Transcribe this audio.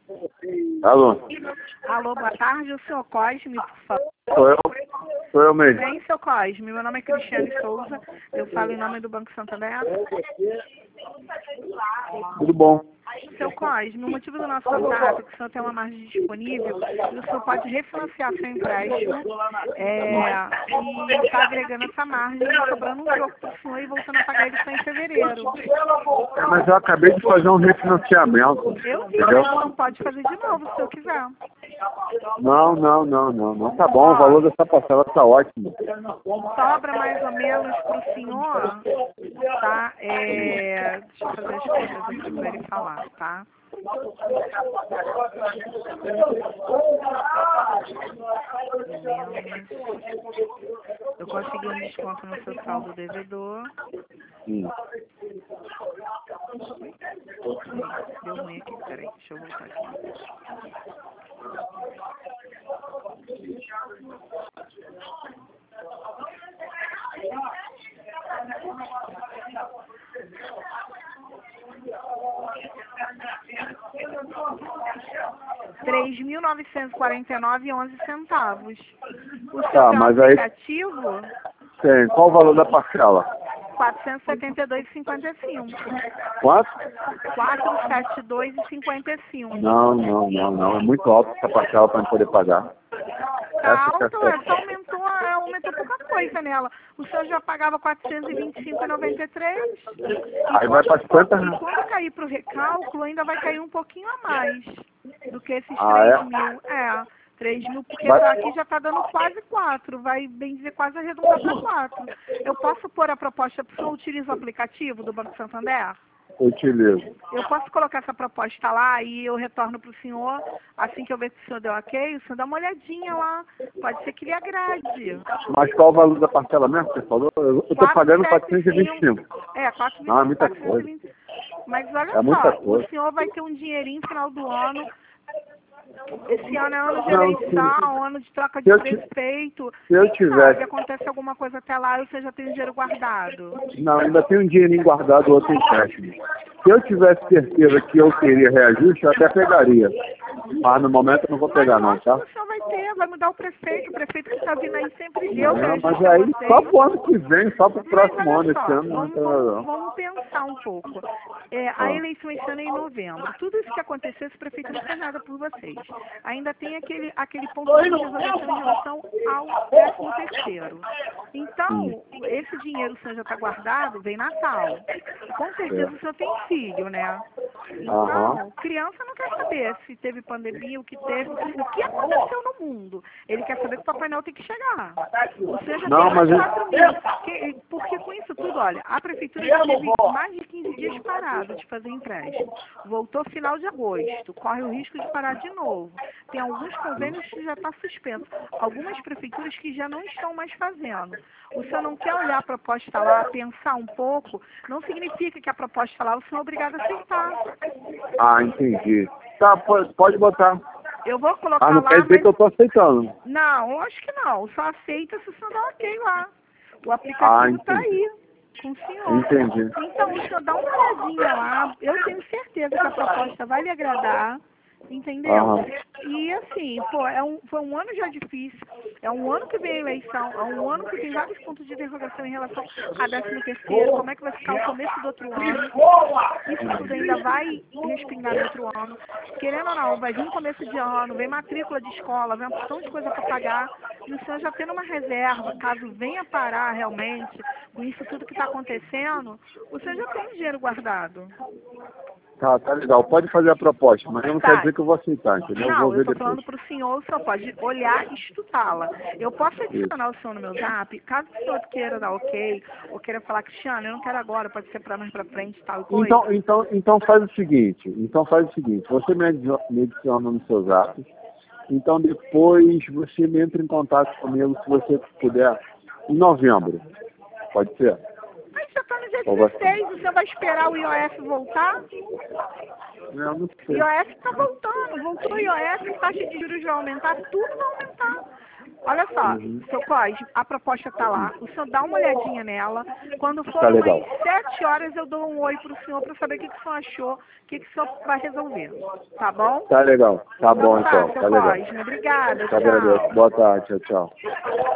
Alô? Alô, boa tarde, o senhor Cosme, por favor. Sou eu mesmo. Bem, seu Cosme, meu nome é Cristiane Souza, eu falo em nome do Banco Santander. Tudo bom? Seu Cosme, o motivo do nosso contato é que o senhor tem uma margem disponível e o senhor pode refinanciar seu empréstimo e está agregando essa margem, sobrando um troco para o senhor e voltando a pagar ele só em fevereiro. Mas eu acabei de fazer um refinanciamento. Eu vi, Entendeu? mas não pode fazer de novo se o senhor quiser. Não. Tá bom, o valor dessa parcela tá ótimo. Sobra mais ou menos para o senhor, tá? Deixa eu fazer as contas aqui para ele falar, tá? Eu consegui um desconto no seu saldo devedor. Deu ruim aqui, peraí, deixa eu voltar aqui. R$3.949,11. O seu Tá, mas aí aplicativo? tem. Qual o valor da parcela? R$472,55. Quanto? R$472,55. Não. É muito alto essa parcela para eu poder pagar. Tá alto, só aumentou pouca coisa nela. O senhor já pagava R$425,93. Aí vai para 50 E reais. quando cair para o recálculo, ainda vai cair um pouquinho a mais do que esses Ah, 3 mil. 3 mil, porque Vai- aqui já está dando quase 4, vai bem dizer quase arredondar para 4. Eu posso pôr a proposta para o senhor utilizar o aplicativo do Banco Santander? Utilizo. Eu posso colocar essa proposta lá e eu retorno para o senhor, assim que eu ver que o senhor deu ok, o senhor dá uma olhadinha lá, pode ser que lhe agrade. Mas qual o valor da parcela mesmo que você falou? Eu tô pagando 425. 425. Não, é muita 420. Mas olha É muita só, coisa. o senhor vai ter um dinheirinho no final do ano. Esse ano é ano de Não, eleição, ano de troca se de eu prefeito. se eu Quem tivesse- sabe acontece alguma coisa até lá e você já tem o dinheiro guardado. Não, ainda tem um dinheirinho guardado, outro empréstimo. Se eu tivesse certeza que eu teria reajuste, eu até pegaria. Mas no momento eu não vou pegar não, Mas tá? lógico que o senhor vai ter, vai mudar o prefeito que está vindo aí sempre deu Não, reajuste mas a aí vocês. só pro ano que vem, só pro Mas próximo olha ano, só, esse ano não tem nada não. vamos pensar um pouco. A eleição esse ano é em novembro. Tudo isso que acontecer, esse prefeito não fez nada por vocês. Ainda tem aquele ponto de interrogação em relação ao 13º. Então, esse dinheiro o senhor já está guardado, vem Natal. Com certeza o senhor tem filho, né? Então, criança não quer saber se teve pandemia, o que teve, o que aconteceu no mundo. Ele quer saber que o Papai Noel tem que chegar. O senhor já Não, tem mas mais 4 mil. Porque com isso tudo, olha, a prefeitura já teve mais de 15 dias parado de fazer empréstimo. Voltou final de agosto, corre o risco de parar de novo. Tem alguns convênios que já estão suspensos. Algumas prefeituras que já não estão mais fazendo. O senhor não quer olhar a proposta lá, pensar um pouco, não significa que a proposta lá o senhor é obrigado a aceitar. Ah, entendi. Tá, pode botar. Eu vou colocar Ah, não lá, quer dizer mas... que eu tô aceitando. Não, acho que não. Só aceita se o senhor dá ok lá. O aplicativo está aí, com o senhor. Entendi. Então, o senhor dá uma olhadinha lá. Eu tenho certeza que a proposta vai lhe agradar. Entendeu? E assim, foi um ano já difícil, é um ano que vem a eleição, é um ano que tem vários pontos de interrogação em relação a 13º, como é que vai ficar o começo do outro ano, isso tudo ainda vai respingar no outro ano, querendo ou não, vai vir começo de ano, vem matrícula de escola, vem uma porção de coisa para pagar, e o senhor já tendo uma reserva, caso venha parar realmente, com isso tudo que está acontecendo, o senhor já tem dinheiro guardado. Tá legal. Pode fazer a proposta, mas não quer dizer que eu vou aceitar, entendeu? Eu Não, vou ver eu estou depois. falando para o senhor, o senhor pode olhar e estudá-la. Eu posso adicionar o senhor no meu zap, caso o senhor queira dar ok, ou queira falar, Cristiano, eu não quero agora, pode ser para mais para frente, tal coisa. Então faz o seguinte, você me adiciona no seu zap, então depois você me entra em contato comigo, se você puder, em novembro, pode ser? Mas já está no dia 16, o senhor vai esperar o IOF voltar? Eu não O sei. IOF está voltando, voltou o IOF, taxa de juros vai aumentar, tudo vai aumentar. Olha só, seu Cosme, a proposta tá lá. O senhor dá uma olhadinha nela. Quando for Tá legal. umas 7 horas, eu dou um oi pro senhor para saber o que o senhor achou, o que o senhor vai resolver. Tá bom? Tá legal. Tá bom, Então tá, então. seu Tá legal. Cosme. Obrigada, Te agradeço. tchau. Boa tarde. Tchau, tchau.